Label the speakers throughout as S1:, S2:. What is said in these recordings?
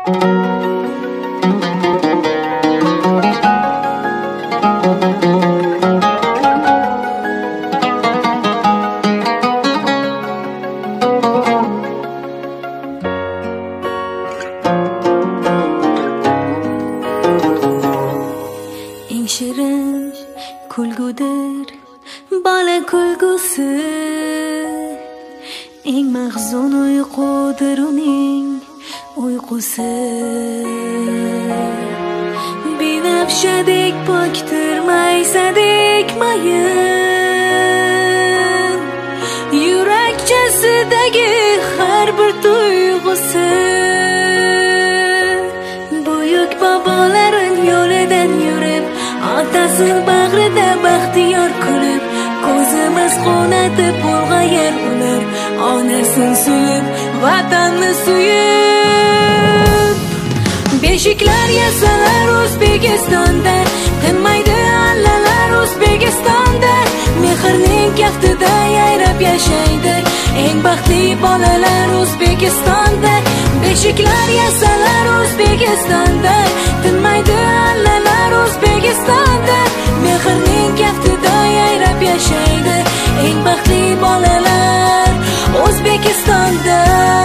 S1: Shirin kulgudir bola kulgusi, eng mahzun uyqudir uning uyqusi. Binafshadek pokdir maysadek mayin, yurakchasidagi har bir tuyg'usi. Buyuk bobolarin yo'lidan yurib, otasi bag'rida baxtiyor kulib, ko'zimiz qonatib ulg'ayar ular, onasin suyib, vatanni suyib. Beshiklar yasalar O'zbekistonda, tinmaydi allalar O'zbekistonda. Mehrning kaftida yayrab yashaydi eng baxtli bolalar O'zbekistonda. Beshiklar yasalar O'zbekistonda, tinmaydi allalar O'zbekistonda. Mehrning kaftida yayrab yashaydi eng baxtli bolalar O'zbekistonda.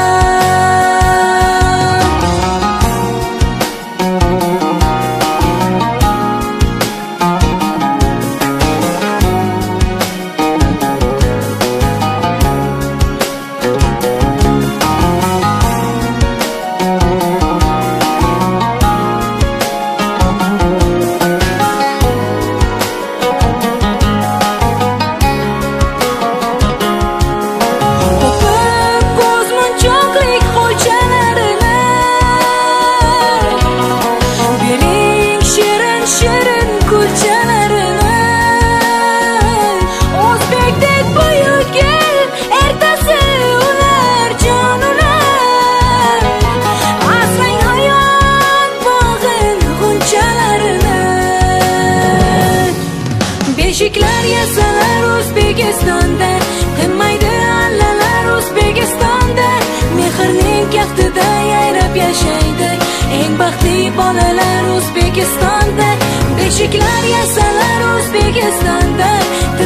S1: Beshiklar yasalar O'zbekistonda, tinmaydi allalar O'zbekistonda. Mehrning kaftida yayrab yashaydi eng baxtli bolalar O'zbekistonda. Beshiklar yasalar O'zbekistonda,